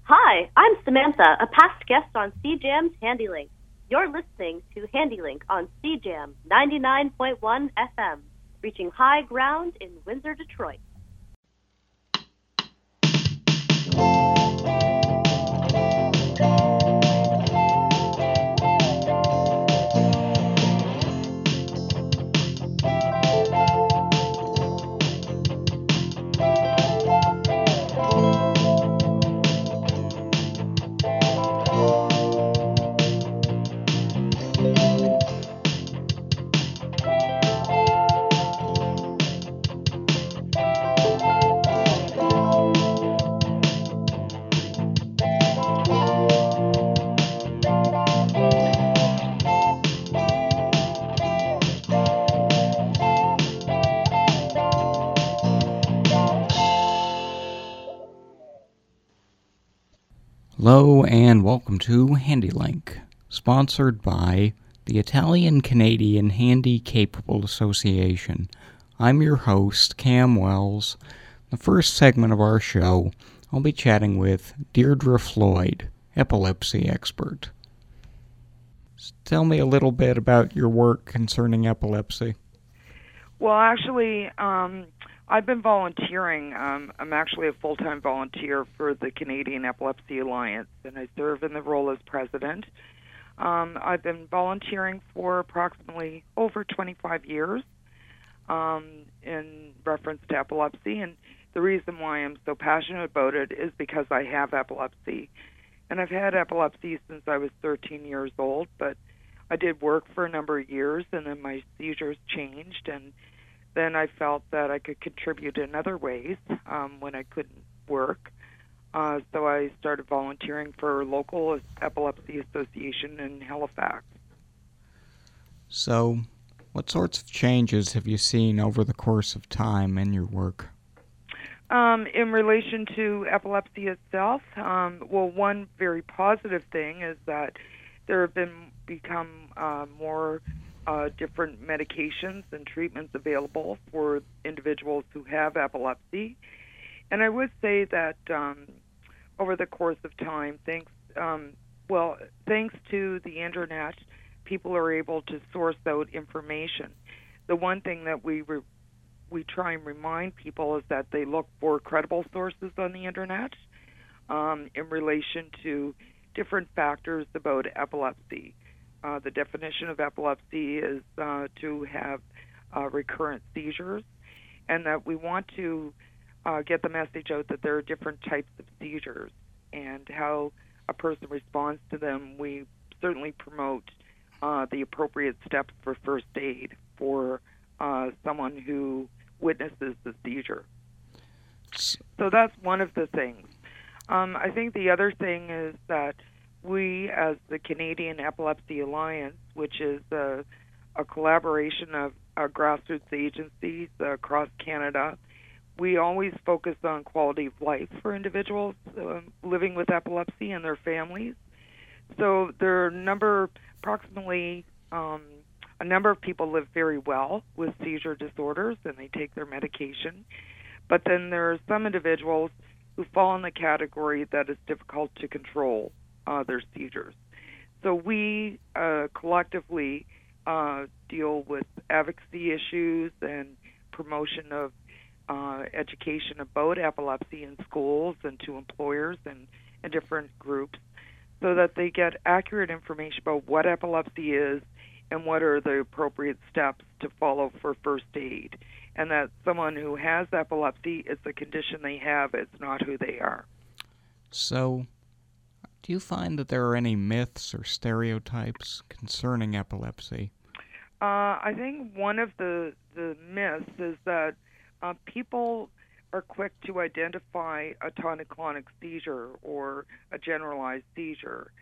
Hi, I'm Samantha, a past guest on CJAM's HandyLink. You're listening to HandyLink on CJAM 99.1 FM, reaching high ground in Windsor, Detroit. Hello and welcome to HandyLink, sponsored by the Italian-Canadian Handy-Capable Association. I'm your host, Cam Wells. The first segment of our show, I'll be chatting with Deirdre Floyd, epilepsy expert. Tell me a little bit about your work concerning epilepsy. Well, actually, I've been volunteering. I'm actually a full-time volunteer for the Canadian Epilepsy Alliance, and I serve in the role as president. I've been volunteering for approximately over 25 years in reference to epilepsy, and the reason why I'm so passionate about it is because I have epilepsy. And I've had epilepsy since I was 13 years old, but I did work for a number of years, and then my seizures changed, and then I felt that I could contribute in other ways when I couldn't work. So I started volunteering for a local epilepsy association in Halifax. So, what sorts of changes have you seen over the course of time in your work? In relation to epilepsy itself, well, one very positive thing is that there have become more different medications and treatments available for individuals who have epilepsy. And I would say that over the course of time, thanks to the internet, people are able to source out information. The one thing that we try and remind people is that they look for credible sources on the internet in relation to different factors about epilepsy. The definition of epilepsy is to have recurrent seizures, and that we want to get the message out that there are different types of seizures and how a person responds to them. We certainly promote the appropriate steps for first aid for someone who witnesses the seizure. So that's one of the things. I think the other thing is that we, as the Canadian Epilepsy Alliance, which is a collaboration of grassroots agencies across Canada, we always focus on quality of life for individuals living with epilepsy and their families. So there are approximately a number of people live very well with seizure disorders, and they take their medication. But then there are some individuals who fall in the category that is difficult to control their seizures. So we collectively deal with advocacy issues and promotion of education about epilepsy in schools and to employers and different groups so that they get accurate information about what epilepsy is and what are the appropriate steps to follow for first aid. And that someone who has epilepsy, it's a condition they have, it's not who they are. So, do you find that there are any myths or stereotypes concerning epilepsy? I think one of the myths is that people are quick to identify a tonic-clonic seizure or a generalized seizure.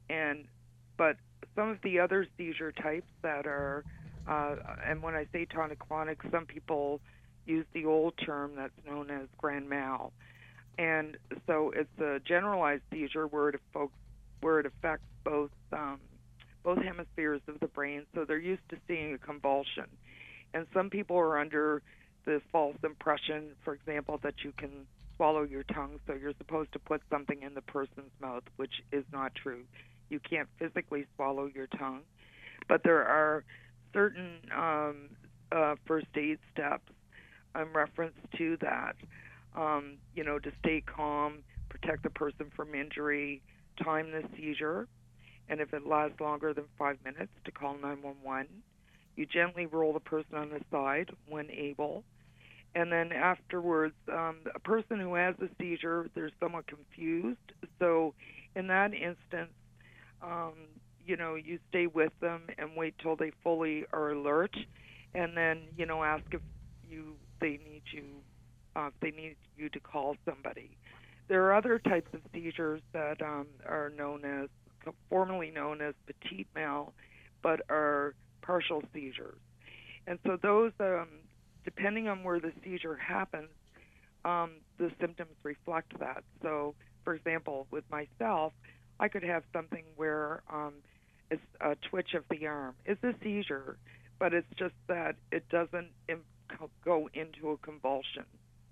But some of the other seizure types that are, and when I say tonic-clonic, some people use the old term that's known as grand mal. And so it's a generalized seizure where it affects both hemispheres of the brain, so they're used to seeing a convulsion. And some people are under the false impression, for example, that you can swallow your tongue, so you're supposed to put something in the person's mouth, which is not true. You can't physically swallow your tongue, but there are certain first aid steps in reference to that. To stay calm, protect the person from injury, time the seizure, and if it lasts longer than 5 minutes, to call 911. You gently roll the person on the side when able. And then afterwards, a person who has a seizure, they're somewhat confused. So in that instance, you stay with them and wait till they fully are alert, and then, ask if they need you to call somebody. There are other types of seizures that are formerly known as petit mal, but are partial seizures. And so those, depending on where the seizure happens, the symptoms reflect that. So, for example, with myself, I could have something where it's a twitch of the arm. It's a seizure, but it's just that it doesn't go into a convulsion.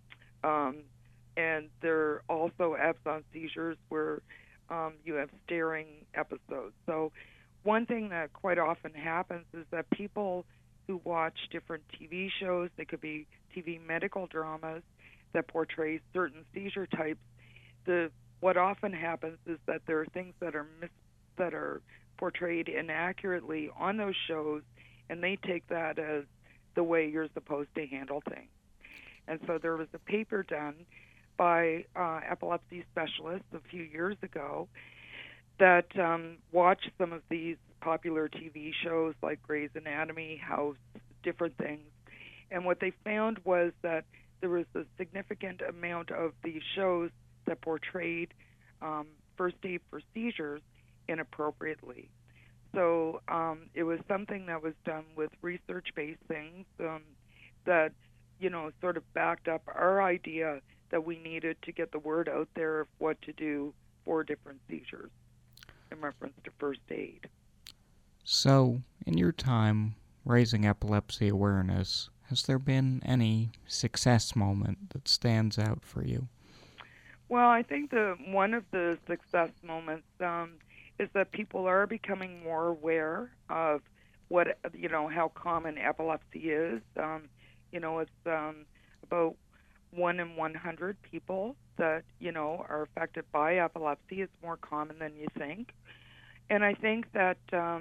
And there are also absence seizures where you have staring episodes. So one thing that quite often happens is that people who watch different TV shows, they could be TV medical dramas that portray certain seizure types, what often happens is that there are things that are portrayed inaccurately on those shows, and they take that as the way you're supposed to handle things. And so there was a paper done by epilepsy specialists a few years ago that watched some of these popular TV shows like Grey's Anatomy, House, different things. And what they found was that there was a significant amount of these shows that portrayed first aid for seizures inappropriately. So it was something that was done with research-based things that, sort of backed up our idea that we needed to get the word out there of what to do for different seizures in reference to first aid. So, in your time raising epilepsy awareness, has there been any success moment that stands out for you? Well, I think one of the success moments is that people are becoming more aware of how common epilepsy is. It's about 1 in 100 people that are affected by epilepsy. It's more common than you think, and I think that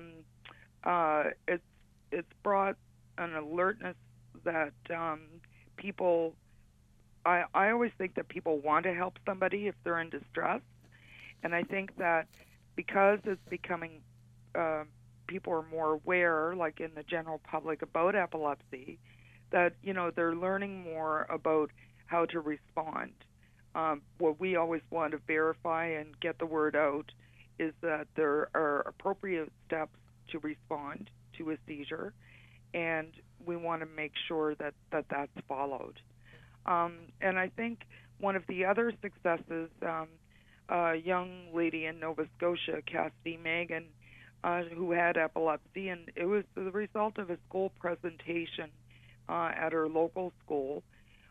it's brought an alertness that people. I always think that people want to help somebody if they're in distress, and I think that because it's becoming, people are more aware, like in the general public, about epilepsy, that they're learning more about how to respond. What we always want to verify and get the word out is that there are appropriate steps to respond to a seizure, and we want to make sure that that's followed. And I think one of the other successes, a young lady in Nova Scotia, Cassidy Megan, who had epilepsy, and it was the result of a school presentation at her local school,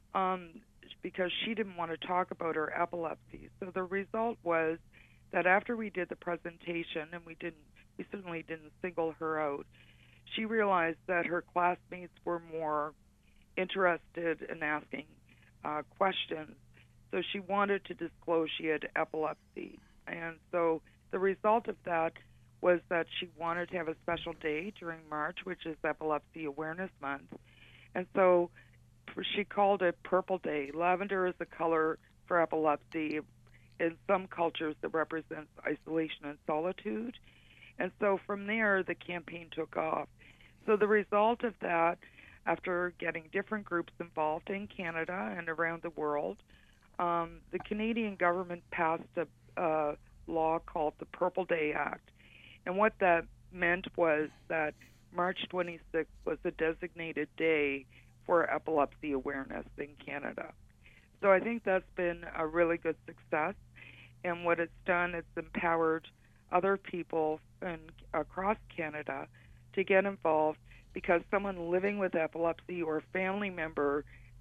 because she didn't want to talk about her epilepsy. So the result was that after we did the presentation, and we certainly didn't single her out, she realized that her classmates were more interested in asking questions. So she wanted to disclose she had epilepsy. And so the result of that was that she wanted to have a special day during March, which is Epilepsy Awareness Month. And so she called it Purple Day. Lavender is the color for epilepsy. In some cultures, it represents isolation and solitude. And so from there, the campaign took off. So the result of that, after getting different groups involved in Canada and around the world, the Canadian government passed a law called the Purple Day Act. And what that meant was that March 26th was a designated day for epilepsy awareness in Canada. So I think that's been a really good success. And what it's done, it's empowered other people across Canada to get involved, because someone living with epilepsy or a family member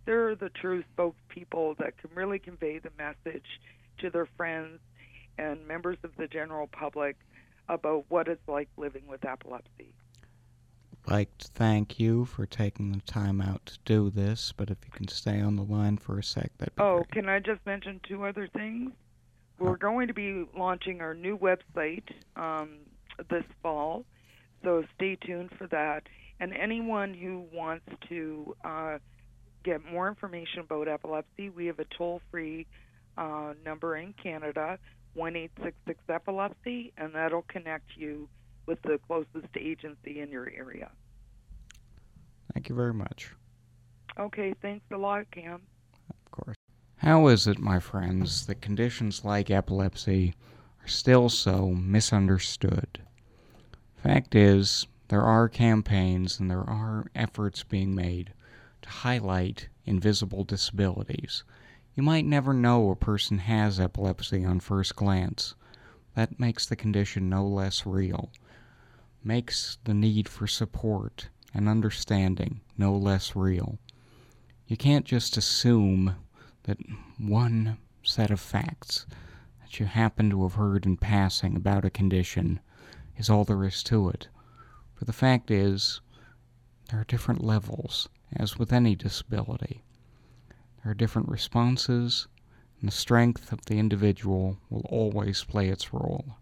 they're the true spokespeople that can really convey the message to their friends and members of the general public about what it's like living with epilepsy. I'd like to thank you for taking the time out to do this, but if you can stay on the line for a sec, that'd be great. Can I just mention two other things? We're going to be launching our new website this fall, so stay tuned for that. And anyone who wants to get more information about epilepsy, we have a toll-free number in Canada, 1-866-EPILEPSY, and that'll connect you with the closest agency in your area. Thank you very much. Okay, thanks a lot, Cam. Of course. How is it, my friends, that conditions like epilepsy are still so misunderstood? Fact is, there are campaigns and there are efforts being made to highlight invisible disabilities. You might never know a person has epilepsy on first glance. That makes the condition no less real. Makes the need for support and understanding no less real. You can't just assume that one set of facts that you happen to have heard in passing about a condition is all there is to it. For the fact is, there are different levels, as with any disability. There are different responses, and the strength of the individual will always play its role.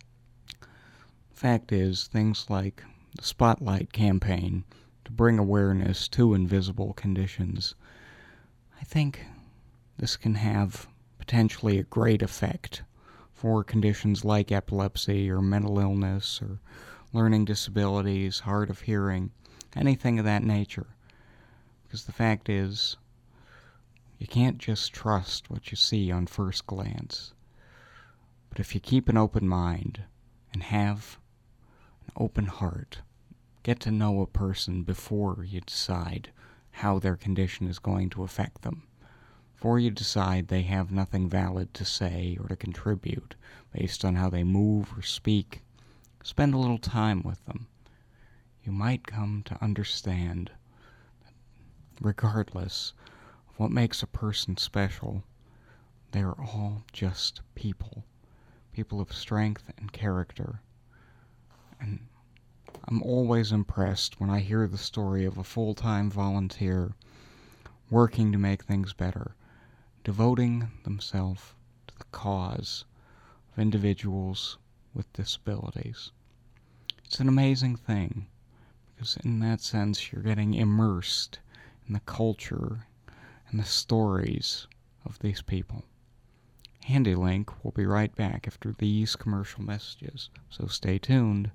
Fact is, things like the Spotlight campaign to bring awareness to invisible conditions, I think this can have potentially a great effect for conditions like epilepsy or mental illness or learning disabilities, hard of hearing, anything of that nature. Because the fact is, you can't just trust what you see on first glance. But if you keep an open mind and have an open heart, get to know a person before you decide how their condition is going to affect them. Before you decide they have nothing valid to say or to contribute based on how they move or speak, spend a little time with them. You might come to understand that regardless of what makes a person special, they are all just people. People of strength and character. And I'm always impressed when I hear the story of a full-time volunteer working to make things better, devoting themselves to the cause of individuals with disabilities. It's an amazing thing, because in that sense you're getting immersed in the culture and the stories of these people. HandyLink will be right back after these commercial messages, so stay tuned.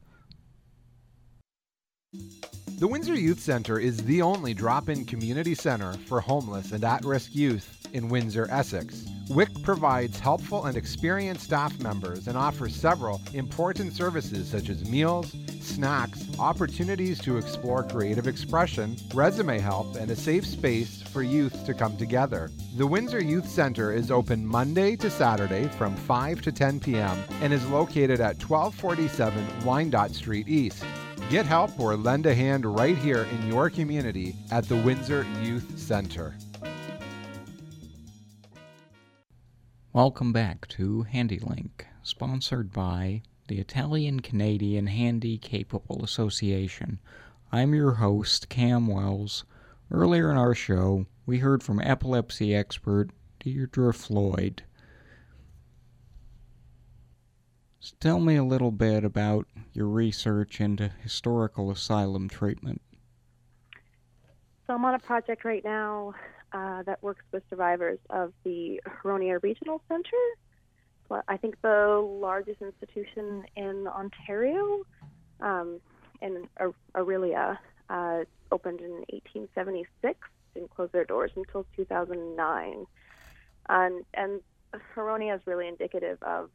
The Windsor Youth Center is the only drop-in community center for homeless and at-risk youth in Windsor, Essex. WIC provides helpful and experienced staff members and offers several important services such as meals, snacks, opportunities to explore creative expression, resume help, and a safe space for youth to come together. The Windsor Youth Center is open Monday to Saturday from 5 to 10 p.m. and is located at 1247 Wyandotte Street East. Get help or lend a hand right here in your community at the Windsor Youth Center. Welcome back to HandyLink, sponsored by the Italian-Canadian Handy-Capable Association. I'm your host, Cam Wells. Earlier in our show, we heard from epilepsy expert Deirdre Floyd. So tell me a little bit about your research into historical asylum treatment. So I'm on a project right now that works with survivors of the Huronia Regional Center. So I think the largest institution in Ontario, in Aurelia, opened in 1876, didn't close their doors until 2009. And Huronia is really indicative of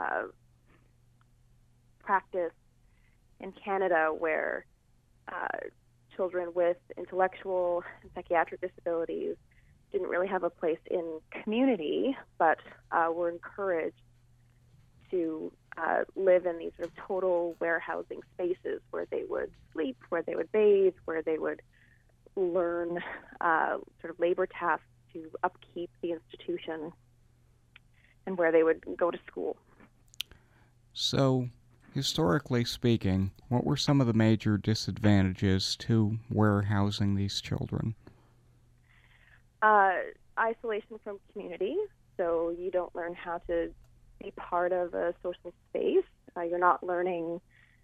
practice in Canada where children with intellectual and psychiatric disabilities didn't really have a place in community, but were encouraged to live in these sort of total warehousing spaces where they would sleep, where they would bathe, where they would learn sort of labor tasks to upkeep the institution and where they would go to school. So, historically speaking, what were some of the major disadvantages to warehousing these children? Isolation from community, so you don't learn how to be part of a social space. You're not learning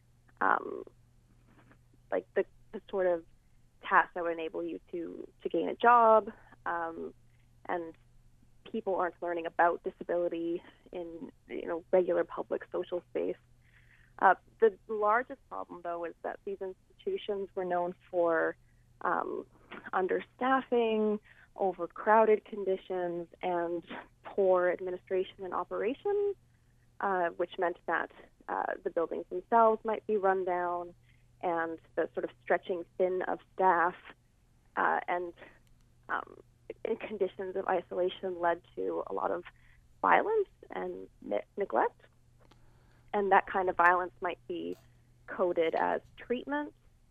like the sort of tasks that would enable you to gain a job, and people aren't learning about disability in regular public social space. The largest problem, though, is that these institutions were known for understaffing, overcrowded conditions, and poor administration and operations, which meant that the buildings themselves might be run down, and the sort of stretching thin of staff and in conditions of isolation led to a lot of violence and neglect. And that kind of violence might be coded as treatment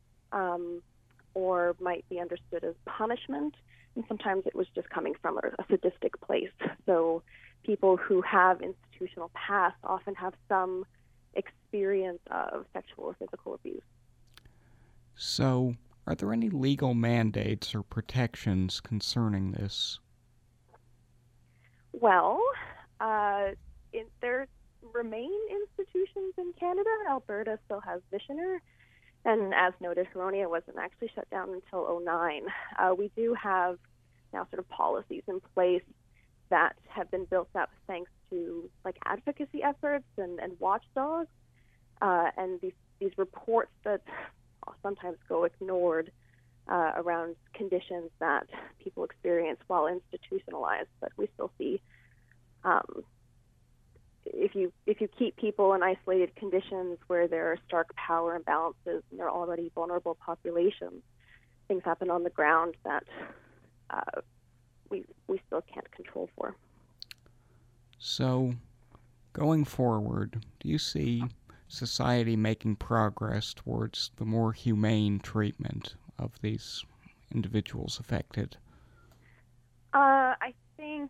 or might be understood as punishment. And sometimes it was just coming from a sadistic place. So people who have institutional past often have some experience of sexual or physical abuse. So, are there any legal mandates or protections concerning this? Well, there remain institutions in Canada. Alberta still has Visioner, and as noted, Huronia wasn't actually shut down until 2009. We do have now sort of policies in place that have been built up thanks to like advocacy efforts and watchdogs, and these reports that sometimes go ignored around conditions that people experience while institutionalized. But we still see if you keep people in isolated conditions where there are stark power imbalances and they're already vulnerable populations, things happen on the ground that we still can't control for. So, going forward, do you see society making progress towards the more humane treatment of these individuals affected? I think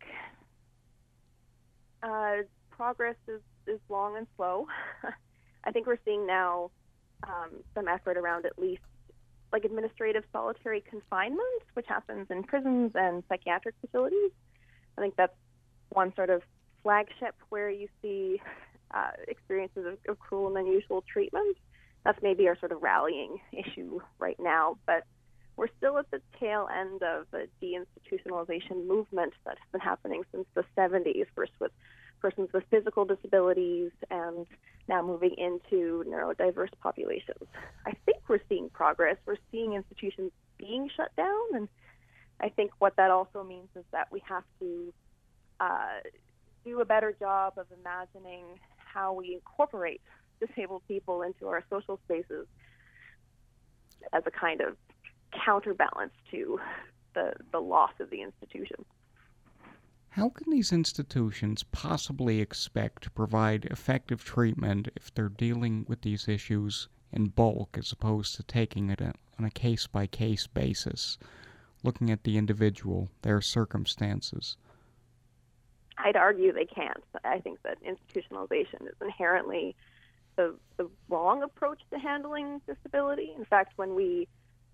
progress is long and slow. I think we're seeing now some effort around at least like administrative solitary confinement, which happens in prisons and psychiatric facilities. I think that's one sort of flagship where you see experiences of cruel and unusual treatment. That's maybe our sort of rallying issue right now, but we're still at the tail end of the deinstitutionalization movement that's been happening since the 70s, first with persons with physical disabilities and now moving into neurodiverse populations. I think we're seeing progress. We're seeing institutions being shut down, and I think what that also means is that we have to do a better job of imagining how we incorporate disabled people into our social spaces as a kind of counterbalance to the loss of the institution. How can these institutions possibly expect to provide effective treatment if they're dealing with these issues in bulk as opposed to taking it on a case-by-case basis, looking at the individual, their circumstances? I'd argue they can't. I think that institutionalization is inherently the wrong approach to handling disability. In fact, when we,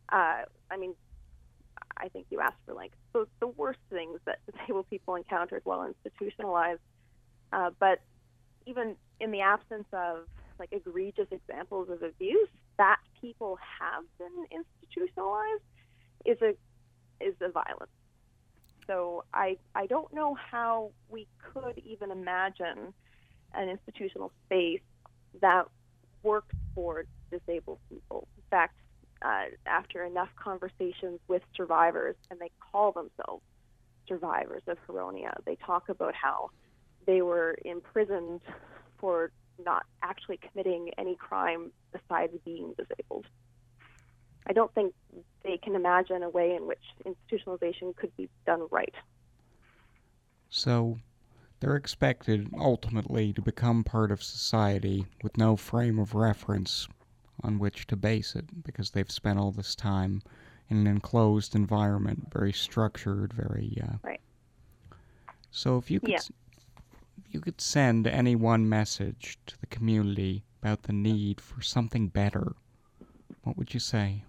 I think you asked for like the worst things that disabled people encountered while institutionalized, but even in the absence of like egregious examples of abuse that people have been institutionalized is a violence. So I don't know how we could even imagine an institutional space that works for disabled people. In fact, after enough conversations with survivors, and they call themselves survivors of Huronia, they talk about how they were imprisoned for not actually committing any crime besides being disabled. I don't think they can imagine a way in which institutionalization could be done right. So, they're expected ultimately to become part of society with no frame of reference on which to base it, because they've spent all this time in an enclosed environment, very structured, very... Right. So if you could send any one message to the community about the need for something better, what would you say?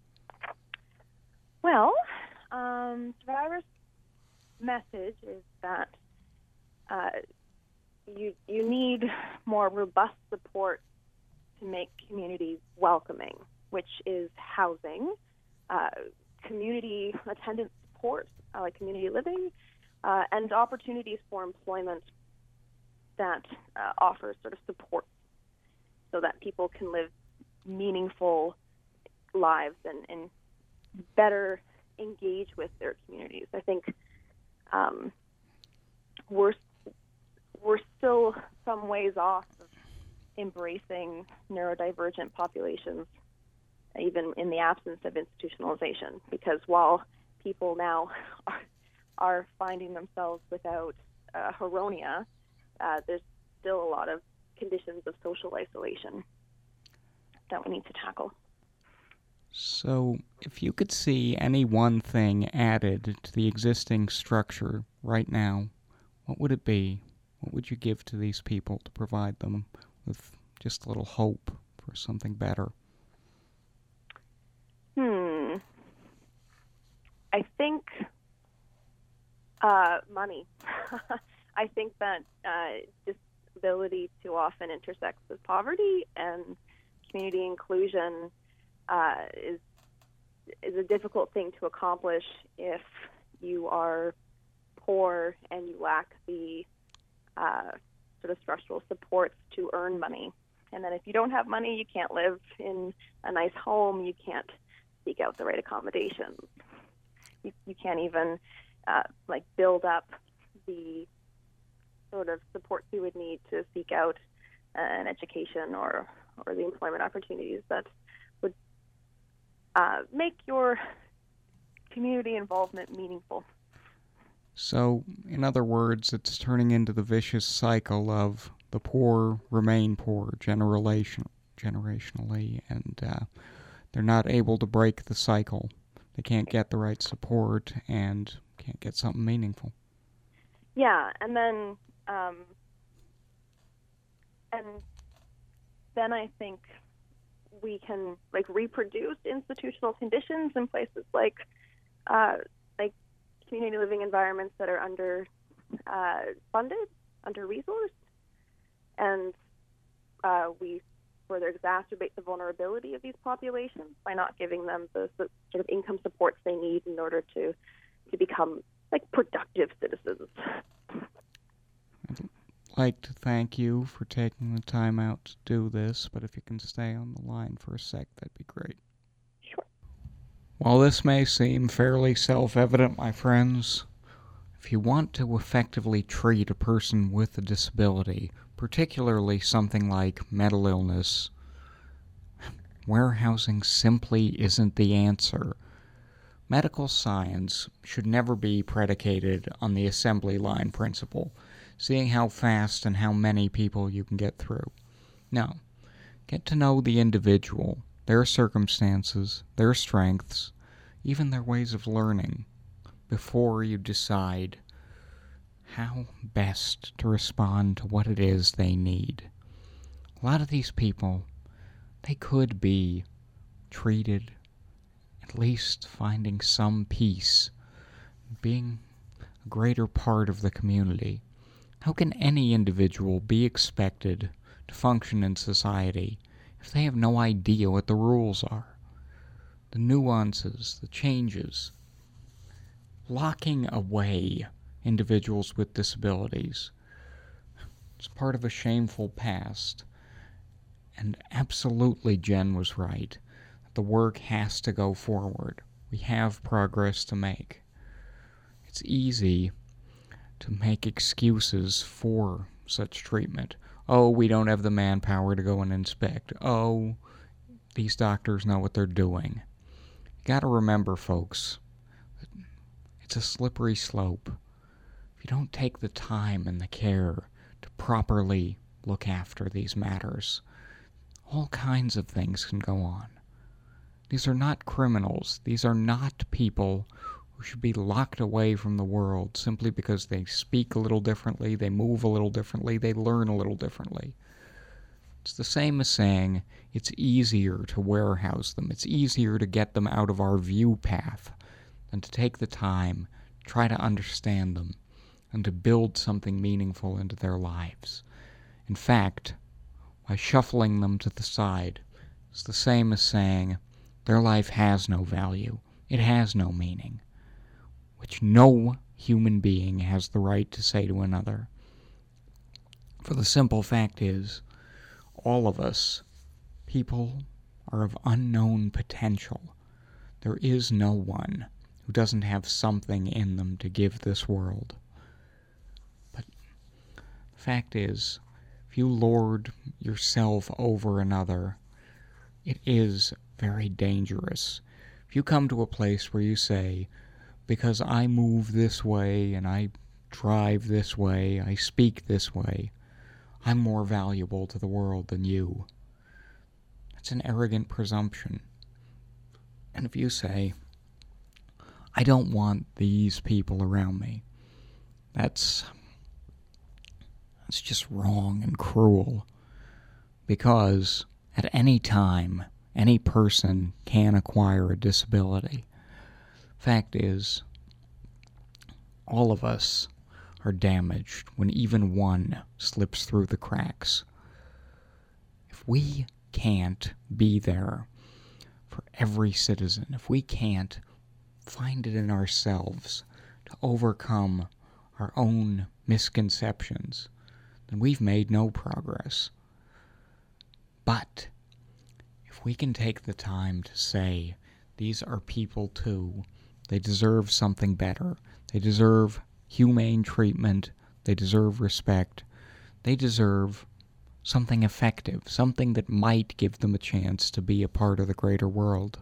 Well, Survivor's message is that you need more robust support to make communities welcoming, which is housing, community attendance support, like community living, and opportunities for employment that offer sort of support so that people can live meaningful lives and better engage with their communities. I think we're still some ways off of embracing neurodivergent populations, even in the absence of institutionalization, because while people now are finding themselves without Huronia, there's still a lot of conditions of social isolation that we need to tackle. So, if you could see any one thing added to the existing structure right now, what would it be? What would you give to these people to provide them with just a little hope for something better? I think money. I think that disability too often intersects with poverty, and community inclusion is a difficult thing to accomplish if you are poor and you lack the sort of structural supports to earn money. And then if you don't have money, you can't live in a nice home, you can't seek out the right accommodations. You can't even build up the sort of support you would need to seek out an education or the employment opportunities that would make your community involvement meaningful. So, in other words, it's turning into the vicious cycle of the poor remain poor generationally, and they're not able to break the cycle. They can't get the right support and can't get something meaningful. Yeah, and then I think we can reproduce institutional conditions in places like community living environments that are under funded, under resourced, and we further exacerbate the vulnerability of these populations by not giving them the sort of income supports they need in order to become productive citizens. I'd like to thank you for taking the time out to do this, but if you can stay on the line for a sec, that'd be great. Sure. While this may seem fairly self-evident, my friends, if you want to effectively treat a person with a disability, particularly something like mental illness, warehousing simply isn't the answer. Medical science should never be predicated on the assembly line principle, seeing how fast and how many people you can get through. No, get to know the individual, their circumstances, their strengths, even their ways of learning, before you decide how best to respond to what it is they need. A lot of these people, they could be treated, at least finding some peace, being a greater part of the community. How can any individual be expected to function in society if they have no idea what the rules are? The nuances, the changes. Locking away individuals with disabilities. It's part of a shameful past. And absolutely, Jen was right. The work has to go forward. We have progress to make. It's easy to make excuses for such treatment. Oh, we don't have the manpower to go and inspect. Oh, these doctors know what they're doing. You gotta remember, folks, it's a slippery slope. If you don't take the time and the care to properly look after these matters, all kinds of things can go on. These are not criminals. These are not people who should be locked away from the world simply because they speak a little differently, they move a little differently, they learn a little differently. It's the same as saying it's easier to warehouse them. It's easier to get them out of our view path than to take the time, try to understand them, and to build something meaningful into their lives. In fact, by shuffling them to the side, it's the same as saying their life has no value, it has no meaning, which no human being has the right to say to another. For the simple fact is, all of us, people, are of unknown potential. There is no one who doesn't have something in them to give this world. But the fact is, if you lord yourself over another, it is very dangerous. If you come to a place where you say, because I move this way and I drive this way, I speak this way, I'm more valuable to the world than you. That's an arrogant presumption. And if you say, I don't want these people around me, that's just wrong and cruel. Because at any time, any person can acquire a disability. Fact is, all of us are damaged when even one slips through the cracks. If we can't be there for every citizen, if we can't find it in ourselves to overcome our own misconceptions, then we've made no progress. But if we can take the time to say, these are people too, they deserve something better, they deserve humane treatment, they deserve respect, they deserve something effective, something that might give them a chance to be a part of the greater world.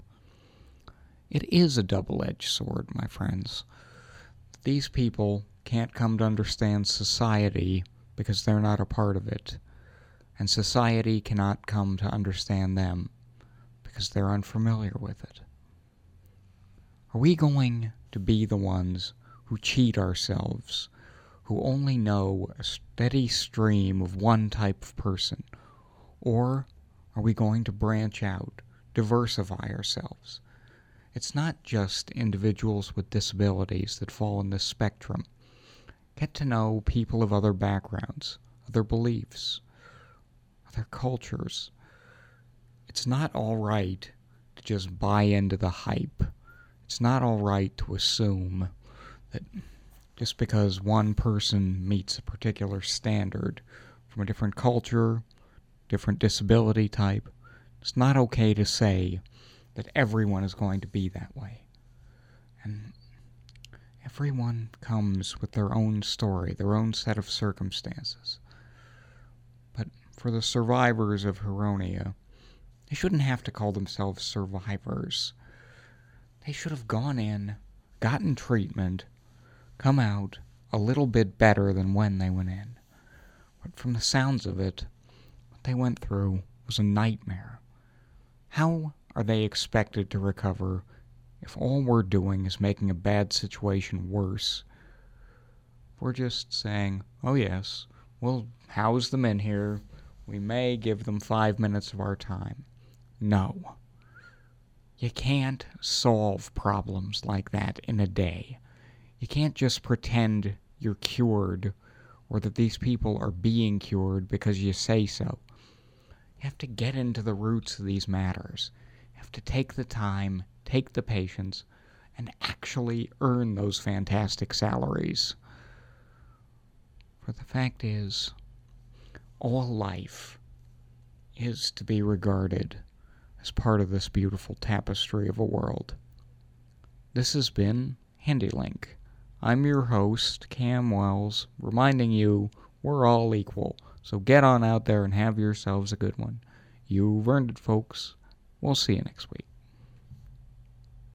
It is a double-edged sword, my friends. These people can't come to understand society because they're not a part of it, and society cannot come to understand them because they're unfamiliar with it. Are we going to be the ones who cheat ourselves, who only know a steady stream of one type of person? Or are we going to branch out, diversify ourselves? It's not just individuals with disabilities that fall in this spectrum. Get to know people of other backgrounds, other beliefs, other cultures. It's not all right to just buy into the hype. It's not all right to assume that just because one person meets a particular standard from a different culture, different disability type, it's not okay to say that everyone is going to be that way. And everyone comes with their own story, their own set of circumstances. But for the survivors of Huronia, they shouldn't have to call themselves survivors. They should have gone in, gotten treatment, come out a little bit better than when they went in. But from the sounds of it, what they went through was a nightmare. How are they expected to recover if all we're doing is making a bad situation worse? We're just saying, oh yes, we'll house them in here. We may give them 5 minutes of our time. No. You can't solve problems like that in a day. You can't just pretend you're cured or that these people are being cured because you say so. You have to get into the roots of these matters. You have to take the time, take the patience, and actually earn those fantastic salaries. For the fact is, all life is to be regarded as part of this beautiful tapestry of a world. This has been HandyLink. I'm your host, Cam Wells, reminding you we're all equal, so get on out there and have yourselves a good one. You've earned it, folks. We'll see you next week.